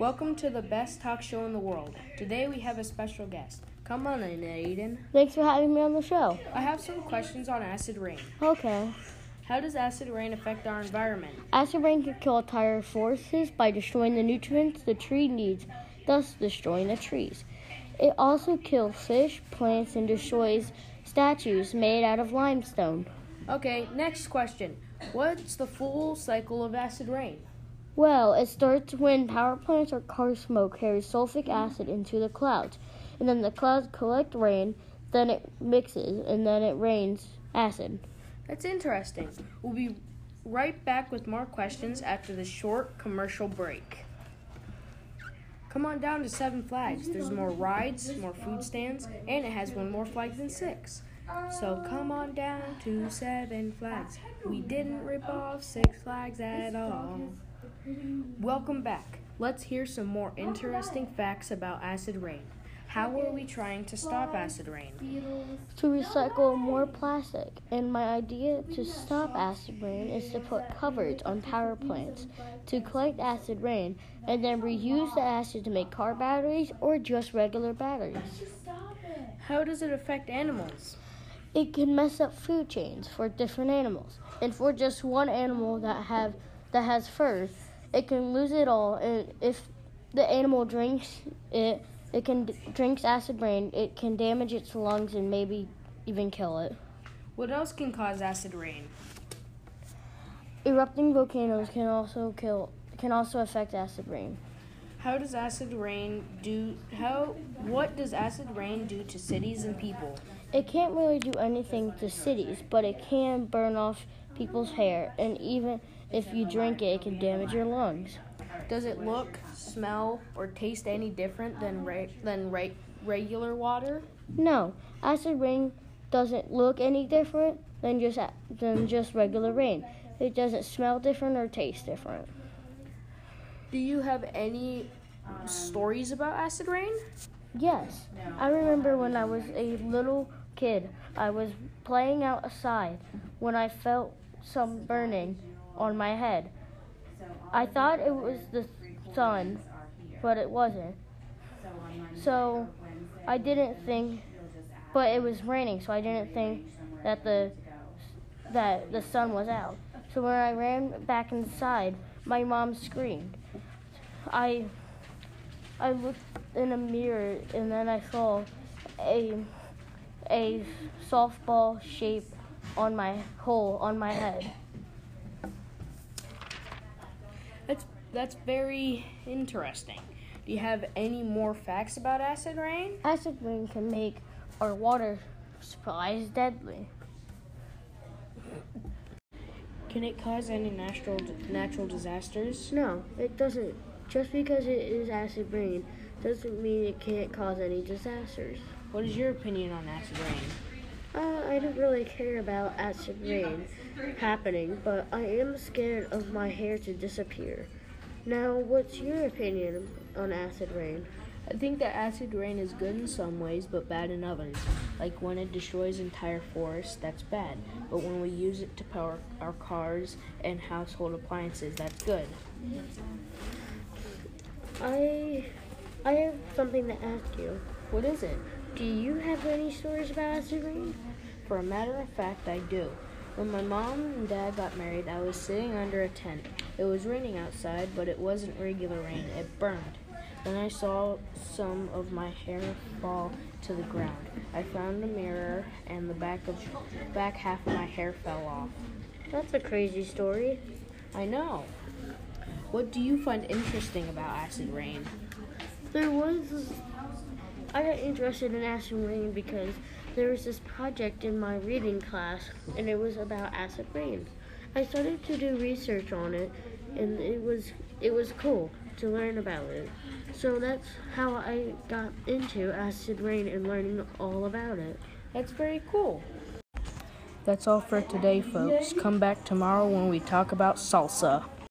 Welcome to the best talk show in the world. Today we have a special guest. Come on in, Aiden. Thanks for having me on the show. I have some questions on acid rain. Okay. How does acid rain affect our environment? Acid rain can kill entire forests by destroying the nutrients the tree needs, thus destroying the trees. It also kills fish, plants, and destroys statues made out of limestone. Okay, next question. What's the full cycle of acid rain? Well, it starts when power plants or car smoke carries sulfuric acid into the clouds, and then the clouds collect rain, then it mixes, and then it rains acid. That's interesting. We'll be right back with more questions after this short commercial break. Come on down to Seven Flags. There's more rides, more food stands, and it has one more flag than Six. So come on down to Seven Flags. We didn't rip off Six Flags at all. Welcome back. Let's hear some more interesting facts about acid rain. How are we trying to stop acid rain? To recycle more plastic. And my idea to stop acid rain is to put covers on power plants to collect acid rain and then reuse the acid to make car batteries or just regular batteries. How does it affect animals? It can mess up food chains for different animals. And for just one animal that has fur, it can lose it all. And if the animal drinks drinks acid rain, it can damage its lungs and maybe even kill it. What else can cause acid rain? Erupting volcanoes can also affect acid rain. What does acid rain do to cities and people? It can't really do anything to cities, but it can burn off people's hair, and even if you drink it, it can damage your lungs. Does it look, smell, or taste any different than regular water? No, acid rain doesn't look any different than just regular rain. It doesn't smell different or taste different. Do you have any stories about acid rain? Yes. I remember when I was a little kid, I was playing outside when I felt some burning on my head. I thought it was the sun, but it wasn't. So I didn't think, but it was raining, so I didn't think that the sun was out. So when I ran back inside, my mom screamed. I looked in a mirror, and then I saw a softball shape on my head. That's very interesting. Do you have any more facts about acid rain? Acid rain can make our water supplies deadly. Can it cause any natural disasters? No, it doesn't. Just because it is acid rain doesn't mean it can't cause any disasters. What is your opinion on acid rain? I don't really care about acid rain happening, but I am scared of my hair to disappear. Now, what's your opinion on acid rain? I think that acid rain is good in some ways, but bad in others. Like when it destroys entire forests, that's bad. But when we use it to power our cars and household appliances, that's good. I have something to ask you. What is it? Do you have any stories about acid rain? For a matter of fact, I do. When my mom and dad got married, I was sitting under a tent. It was raining outside, but it wasn't regular rain. It burned. Then I saw some of my hair fall to the ground. I found a mirror, and the back half of my hair fell off. That's a crazy story. I know. What do you find interesting about acid rain? I got interested in acid rain because there was this project in my reading class, and it was about acid rain. I started to do research on it, and it was cool to learn about it. So that's how I got into acid rain and learning all about it. That's very cool. That's all for today, folks. Come back tomorrow when we talk about salsa.